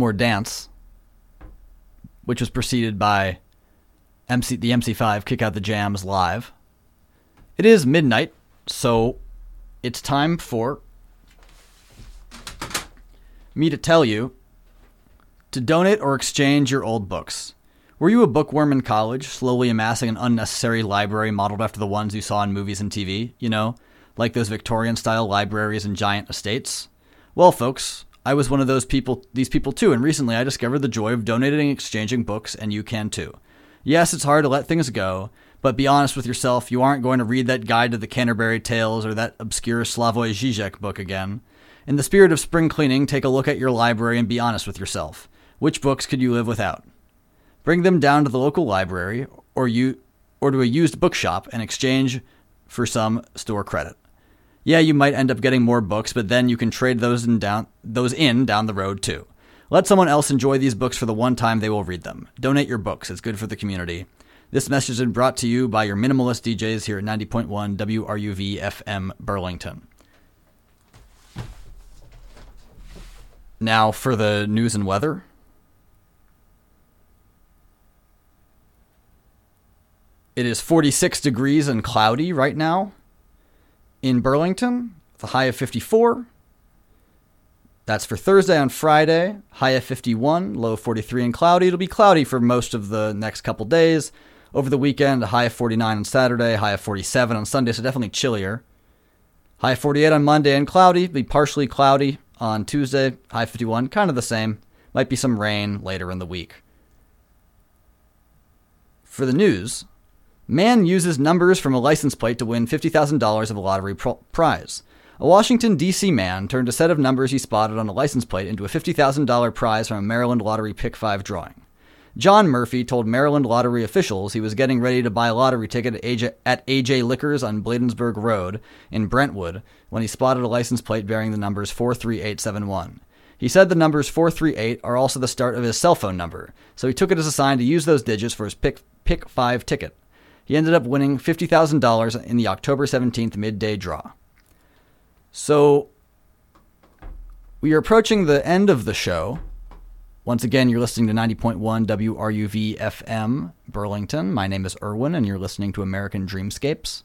More Dance, which was preceded by the MC5 Kick Out the Jams live. It is midnight, so it's time for me to tell you to donate or exchange your old books. Were you a bookworm in college, slowly amassing an unnecessary library modeled after the ones you saw in movies and TV? You know, like those Victorian-style libraries and giant estates? Well, folks, I was one of these people too, and recently I discovered the joy of donating and exchanging books, and you can too. Yes, it's hard to let things go, but be honest with yourself, you aren't going to read that Guide to the Canterbury Tales or that obscure Slavoj Žižek book again. In the spirit of spring cleaning, take a look at your library and be honest with yourself. Which books could you live without? Bring them down to the local library or to a used bookshop and exchange for some store credit. Yeah, you might end up getting more books, but then you can trade those in down the road too. Let someone else enjoy these books for the one time they will read them. Donate your books. It's good for the community. This message has been brought to you by your minimalist DJs here at 90.1 WRUV FM Burlington. Now for the news and weather. It is 46 degrees and cloudy right now in Burlington, with a high of 54. That's for Thursday. On Friday, high of 51, low of 43 and cloudy. It'll be cloudy for most of the next couple days. Over the weekend, a high of 49 on Saturday, high of 47 on Sunday, so definitely chillier. High of 48 on Monday and cloudy. Be partially cloudy on Tuesday, high of 51, kind of the same. Might be some rain later in the week. For the news, man uses numbers from a license plate to win $50,000 of a lottery prize. A Washington, D.C. man turned a set of numbers he spotted on a license plate into a $50,000 prize from a Maryland Lottery Pick 5 drawing. John Murphy told Maryland lottery officials he was getting ready to buy a lottery ticket at AJ Liquors on Bladensburg Road in Brentwood when he spotted a license plate bearing the numbers 43871. He said the numbers 438 are also the start of his cell phone number, so he took it as a sign to use those digits for his Pick 5 ticket. He ended up winning $50,000 in the October 17th midday draw. So, we are approaching the end of the show. Once again, you're listening to 90.1 WRUV FM Burlington. My name is Erwin, and you're listening to American Dreamscapes.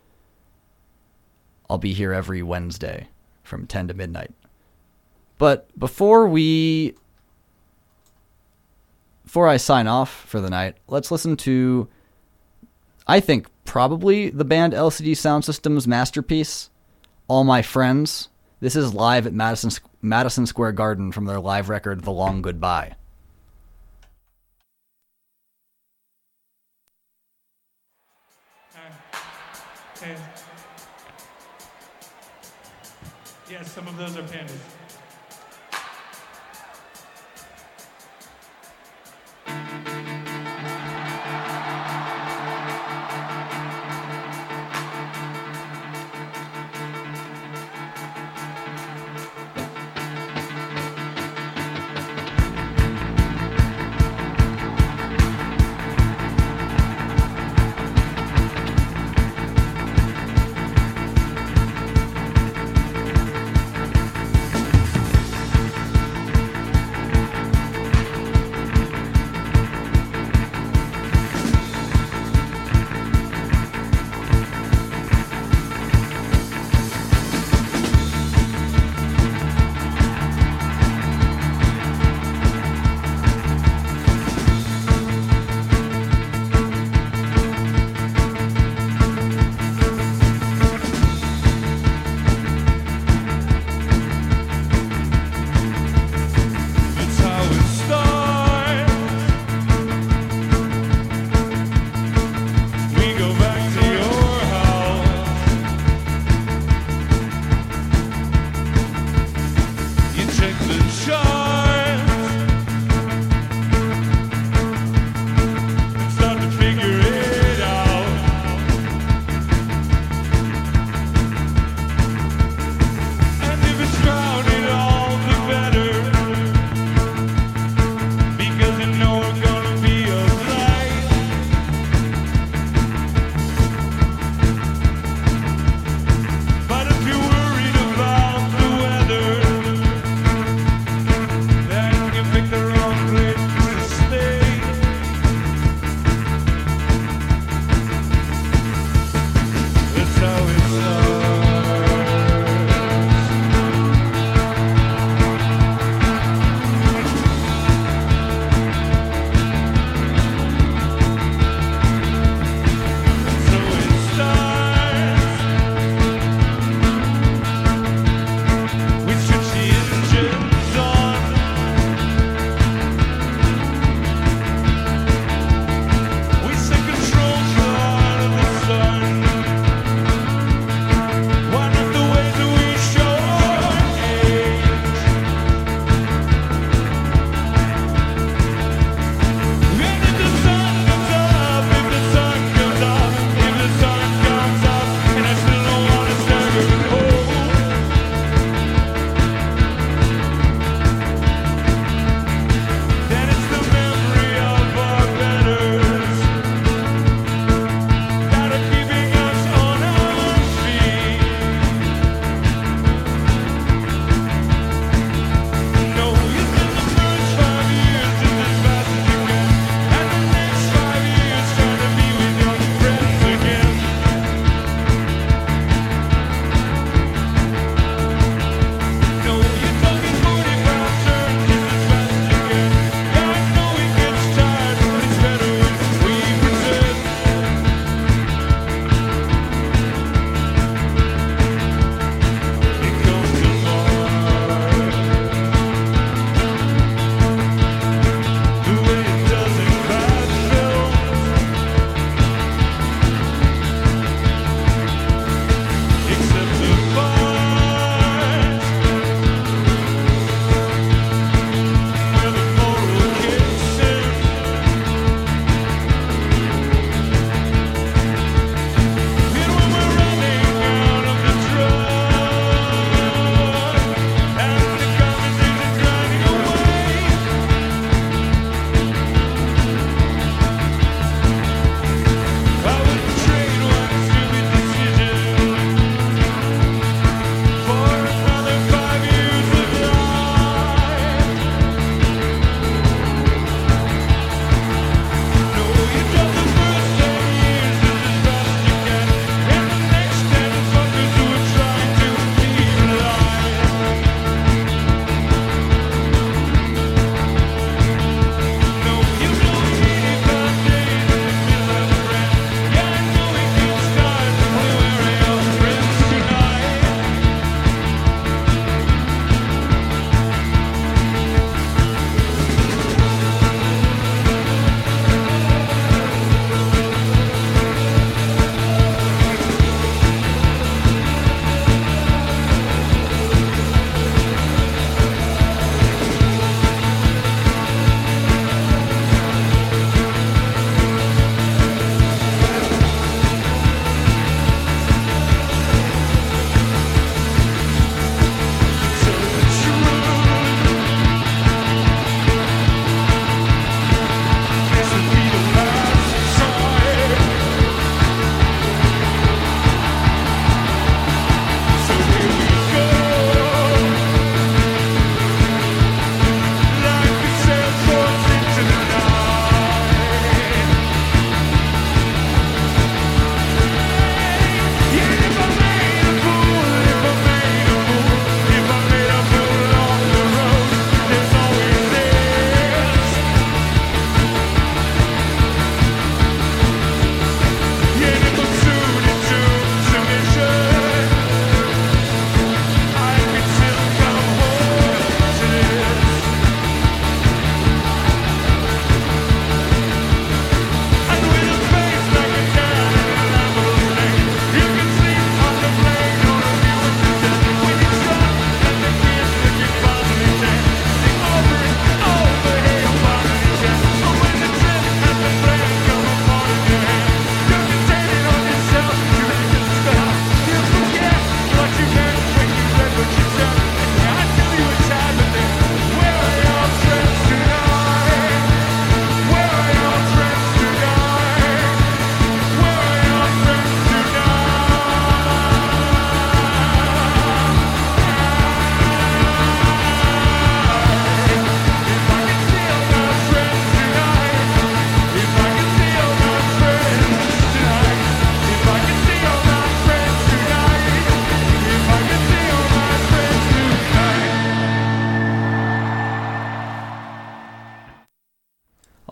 I'll be here every Wednesday from 10 to midnight. But before I sign off for the night, let's listen to, I think, probably the band LCD Sound System's masterpiece, All My Friends. This is live at Madison Square Garden from their live record, The Long Goodbye. Hey. Yes, some of those are pandas.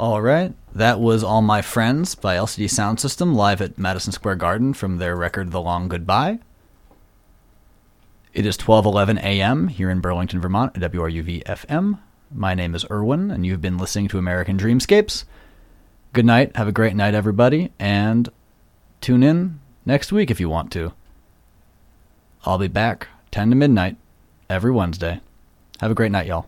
All right. That was All My Friends by LCD Sound System live at Madison Square Garden from their record The Long Goodbye. It is 12:11 a.m. here in Burlington, Vermont at WRUV-FM. My name is Erwin, and you've been listening to American Dreamscapes. Good night. Have a great night, everybody, and tune in next week if you want to. I'll be back 10 to midnight every Wednesday. Have a great night, y'all.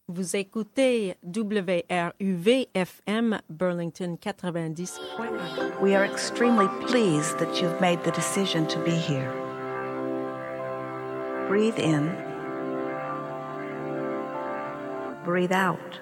Vous écoutez WRUV-FM Burlington 90.1. We are extremely pleased that you've made the decision to be here. Breathe in. Breathe out.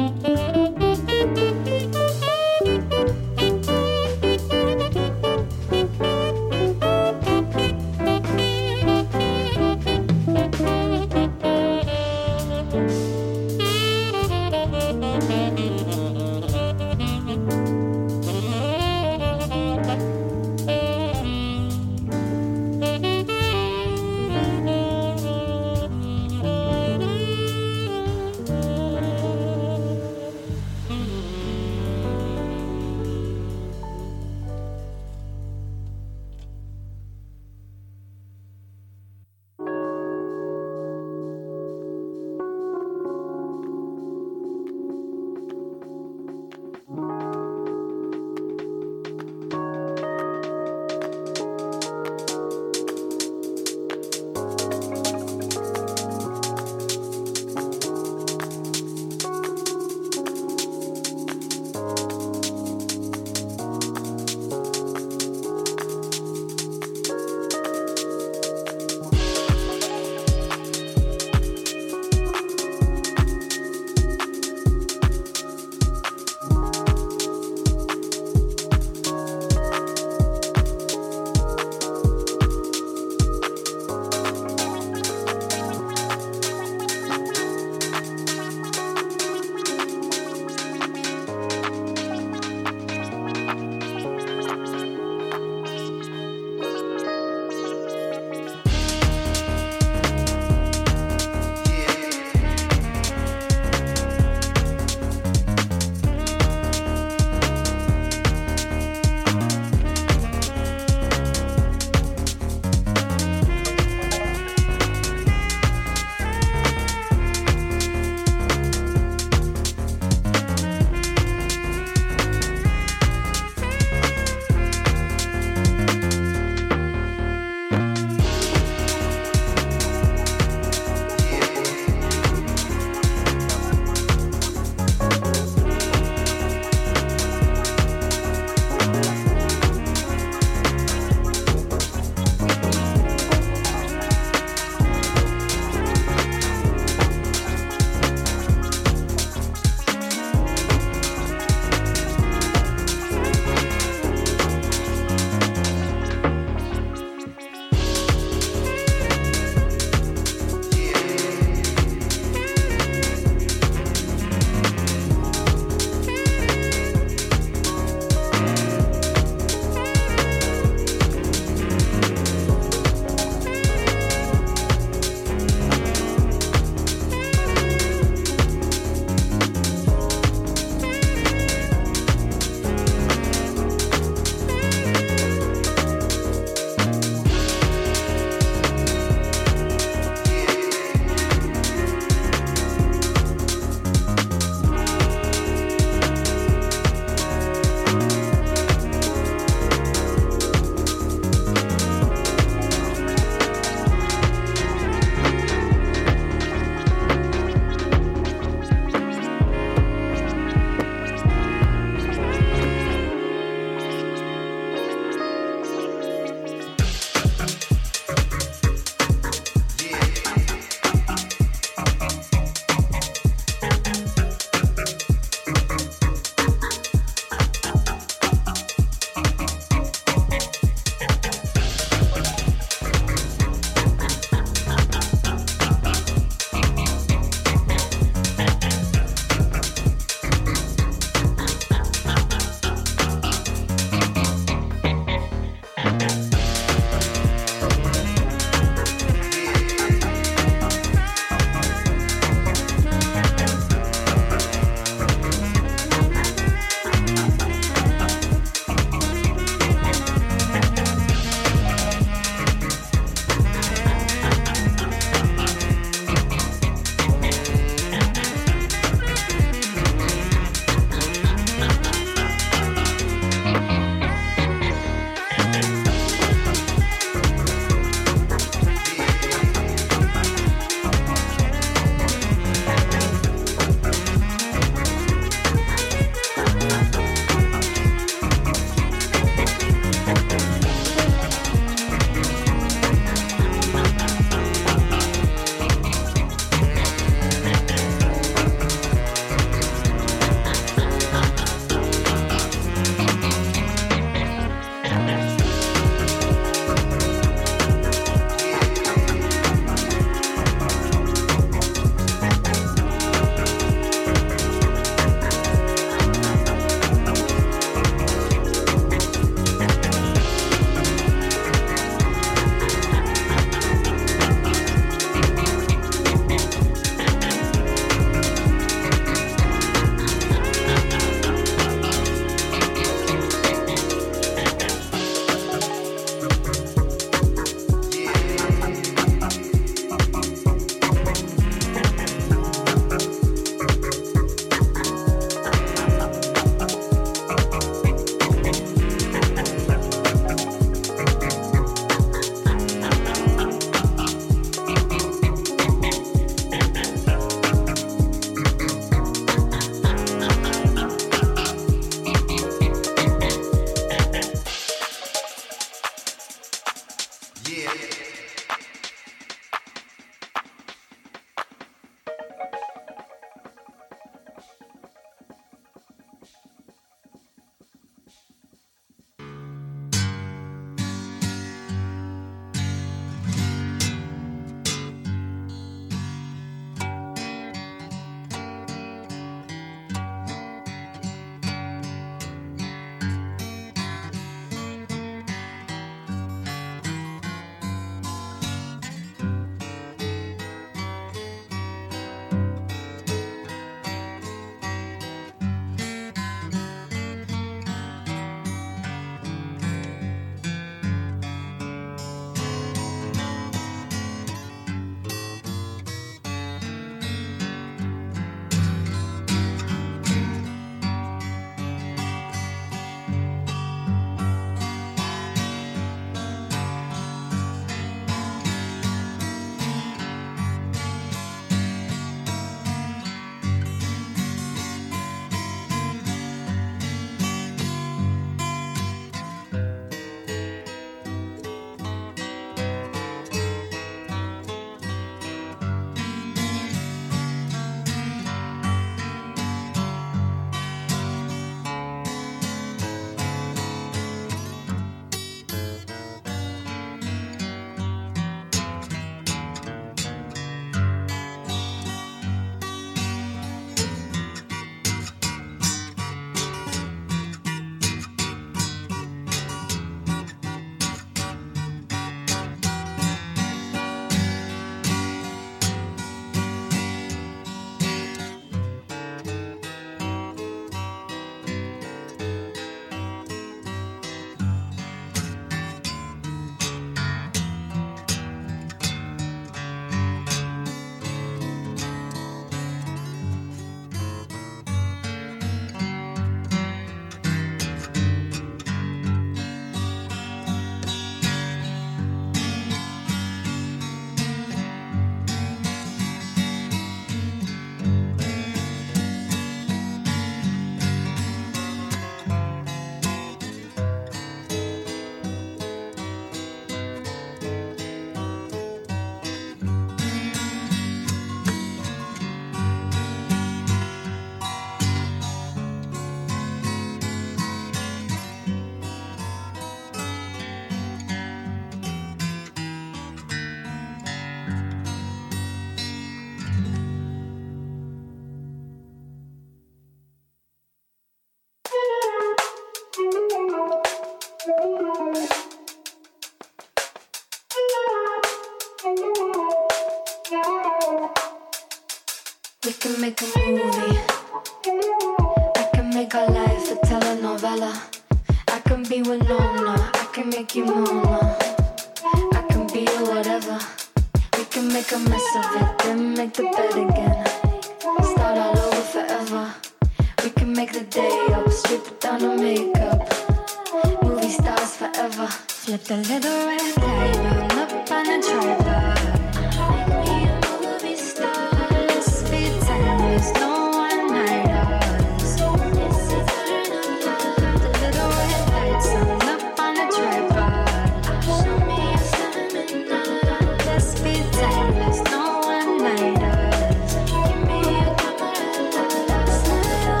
can make a movie. I can make our life a telenovela. I can be Winona, I can make you Mona. I can be whatever. We can make a mess of it, then make the bed again. Start all over forever. We can make the day up, strip it down to makeup. Movie stars forever. Flip the little red light on up on a tripod. Make me a movie star. Let's be timeless, no one-nighters. This is eternal love. The little red lights on up on a tripod. Show me a seminar. Let's be timeless, no one-nighters. Give me a camera. Smile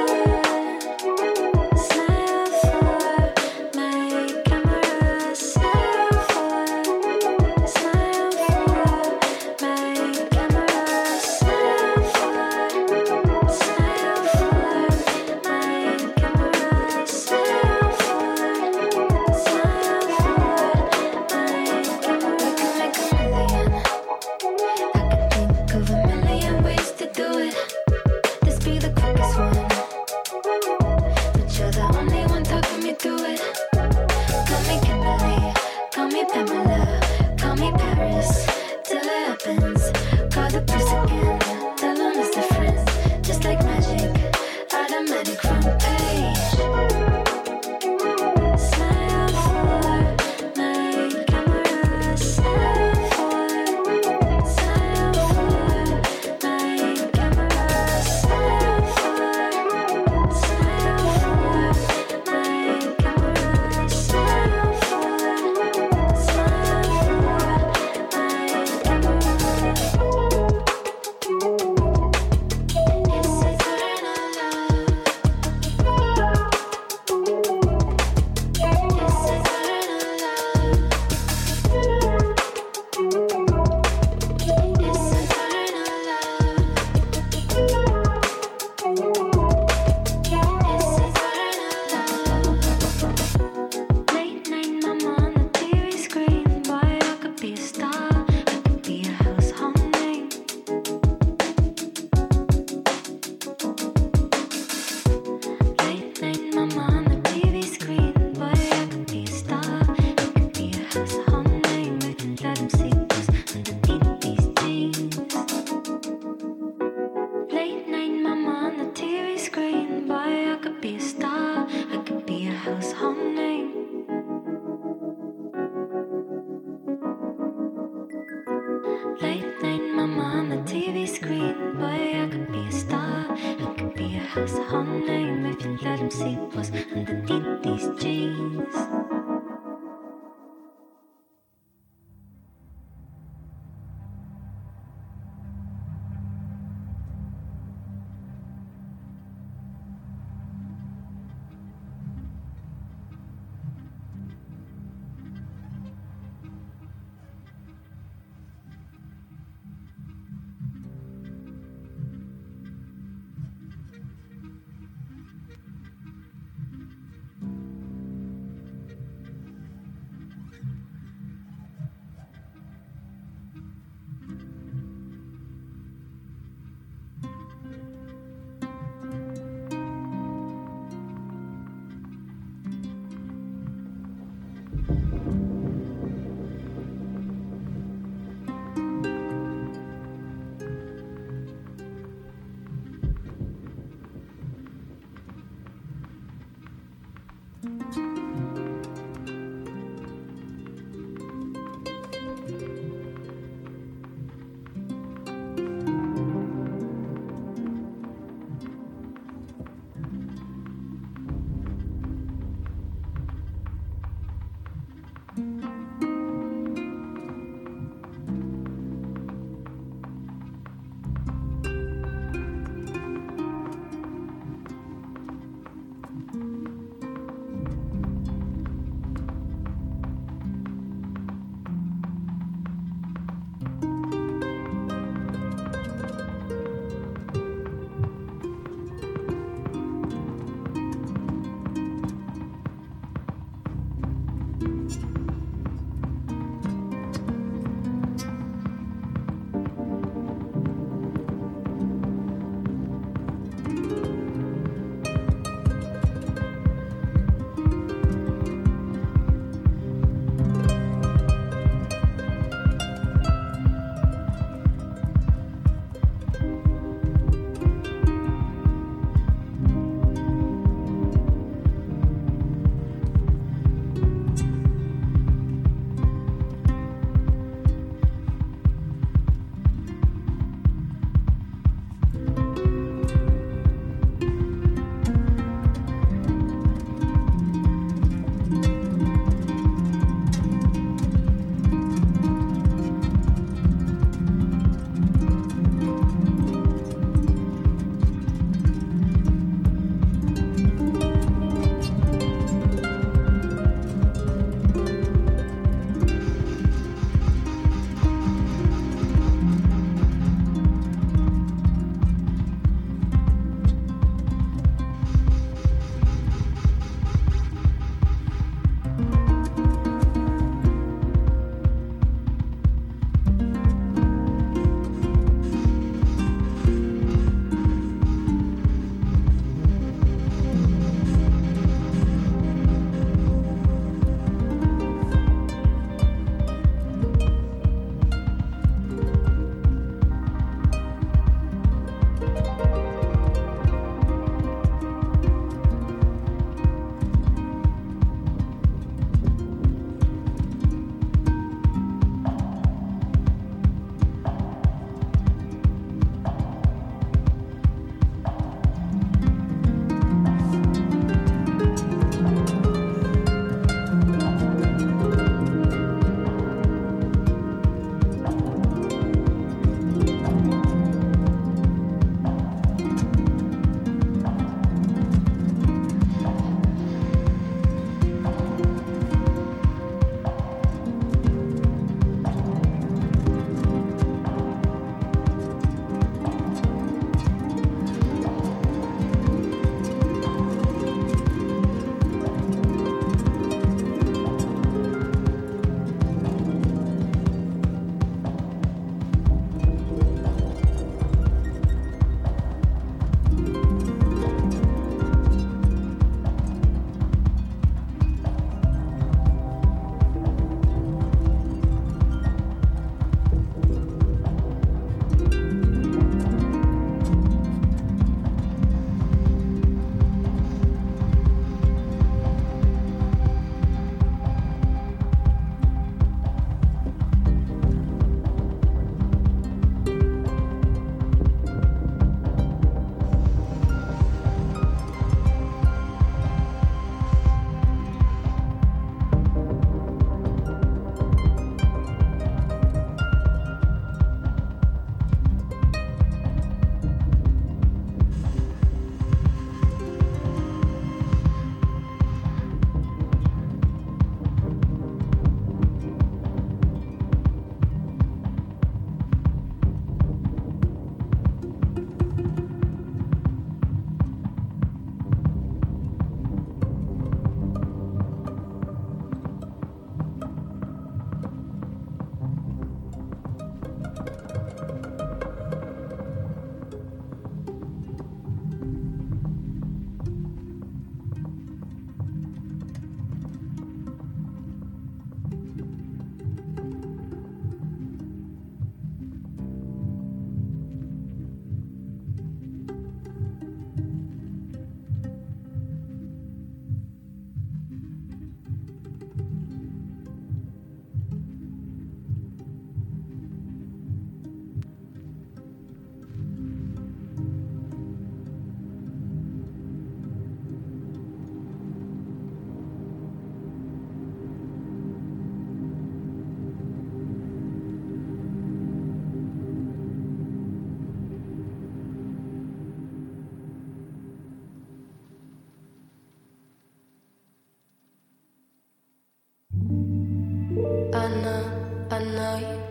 for my camera. Smile for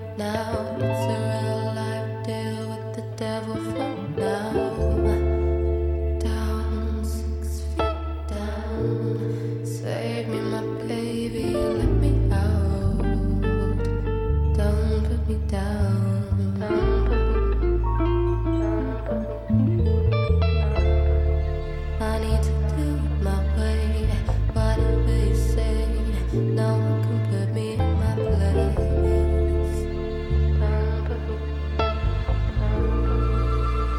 now. It's a real life deal with the devil for now. Down, 6 feet down. Save me, my baby, let me out. Don't put me down. Don't put I need to do it my way. Whatever you say, no one can put me in my place.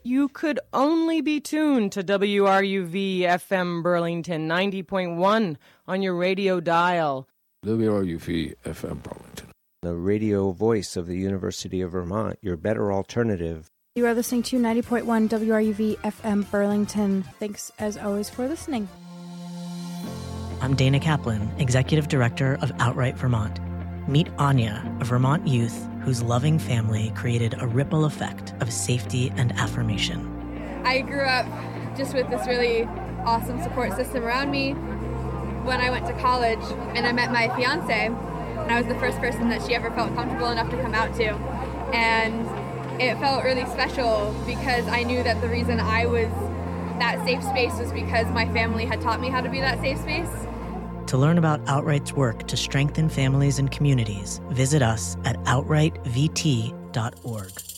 You could only be tuned to WRUV FM Burlington 90.1 on your radio dial. WRUV FM Burlington. The radio voice of the University of Vermont, your better alternative. You are listening to 90.1 WRUV FM Burlington. Thanks, as always, for listening. I'm Dana Kaplan, Executive Director of Outright Vermont. Meet Anya, a Vermont youth whose loving family created a ripple effect of safety and affirmation. I grew up just with this really awesome support system around me. When I went to college and I met my fiance, and I was the first person that she ever felt comfortable enough to come out to. And it felt really special because I knew that the reason I was that safe space was because my family had taught me how to be that safe space. To learn about Outright's work to strengthen families and communities, visit us at outrightvt.org.